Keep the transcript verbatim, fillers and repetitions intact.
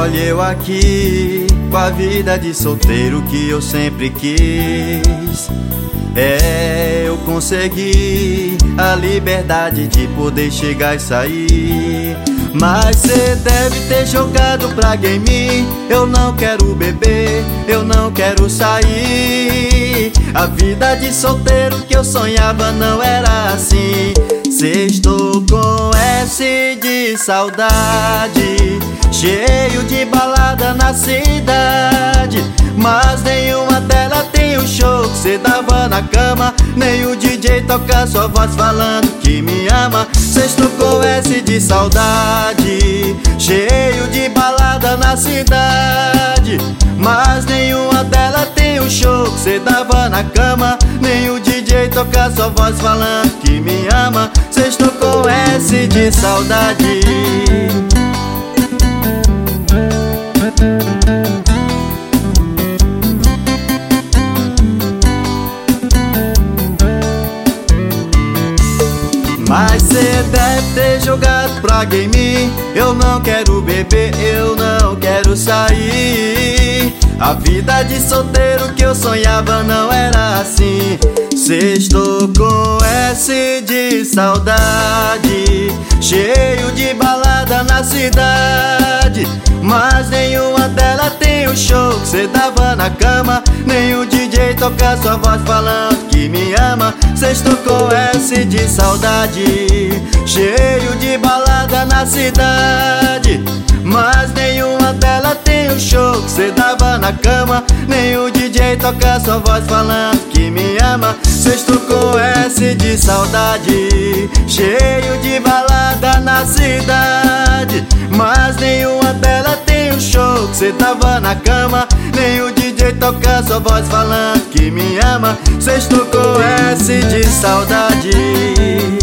olha eu aqui, com a vida de solteiro que eu sempre quis. É, eu consegui a liberdade de poder chegar e sair. Mas cê deve ter jogado praga em mim. Eu não quero beber, eu não quero sair. A vida de solteiro que eu sonhava não era assim. Cê estou com S de saudade, cheio de balada na cidade. Mas nenhuma delas tem o show que cê dava na cama. Nem o D J toca sua voz falando que me ama. Cê estou com S de saudade, cheio de balada na cidade. Mas nenhuma delas tem o show que cê dava na cama. Nem o D J toca sua voz falando que me ama. Cê estou com S de saudade. Mas cê deve ter jogado praga em mim. Eu não quero beber, eu não quero sair. A vida de solteiro que eu sonhava não era assim. Cê estou com S de saudade, cheio de balada na cidade. Mas nenhuma delas tem o show que cê dava na cama. Nem o D J toca sua voz falando que me ama. Cê estou com S de saudade, cheio de balada na cidade. Mas nenhuma delas tem o show que cê dava na cama. Nem o D J toca sua voz falando que me ama. Cê estou com S de saudade, cheio de balada na cidade. Mas nenhuma delas tem o show que cê dava na cama. Nem o D J toca sua voz falando que me ama. Cê estou com S de saudade.